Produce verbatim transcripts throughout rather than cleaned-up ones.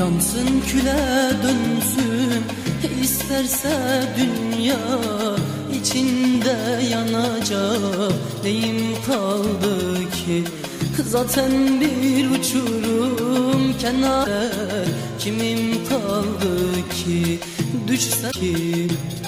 Yansın küle dönsün isterse dünya, içinde yanacak neyim kaldı ki? Zaten bir uçurum kenarı, kimim kaldı ki? Düşse ki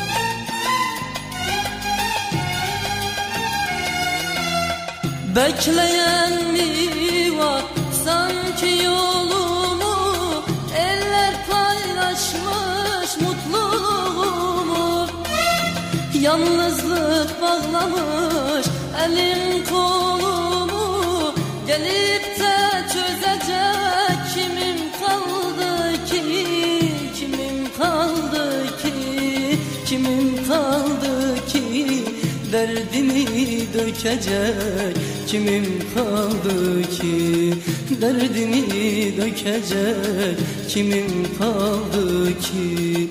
bekleyen mi var sanki yolumu? Eller paylaşmış mutluluğumu. Yalnızlık bağlamış elim kolumu. Gelip de çözecek kimim kaldı ki? Kimim kaldı ki? Kimim kaldı ki? Derdimi dökecek kimim kaldı ki? Derdimi dökecek kimim kaldı ki?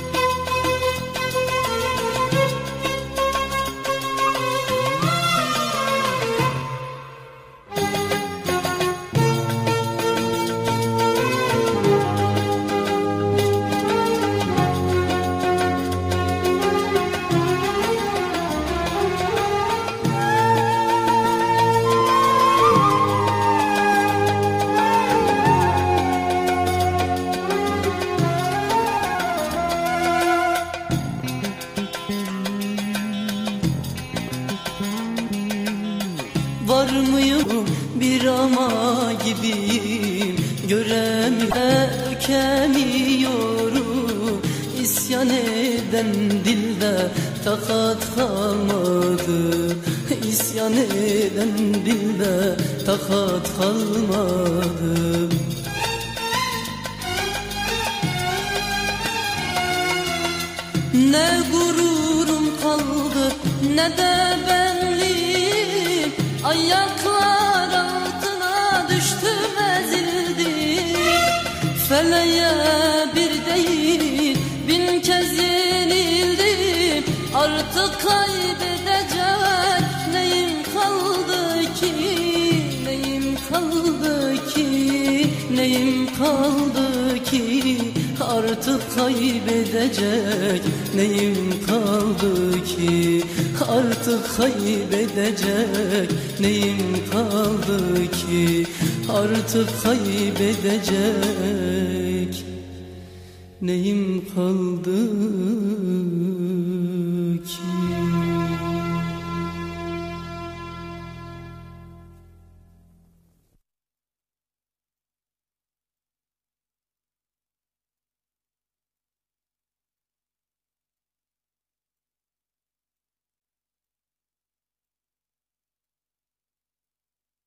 Var mıyım bir ama gibiyim, göremiyorum, dökemiyorum. İsyan eden dilde takat kalmadı. İsyan eden dilde takat kalmadı. Ne gururum kaldı ne de benliğim. Ayaklar altına düştüm ezildim. Feleğe bir değil bin kez yenildim. Artık kaybedecek neyim kaldı ki? Neyim kaldı ki? Neyim kaldı ki? Artık kaybedecek neyim kaldı ki? Artık kaybedecek neyim kaldı ki? Artık kaybedecek neyim kaldı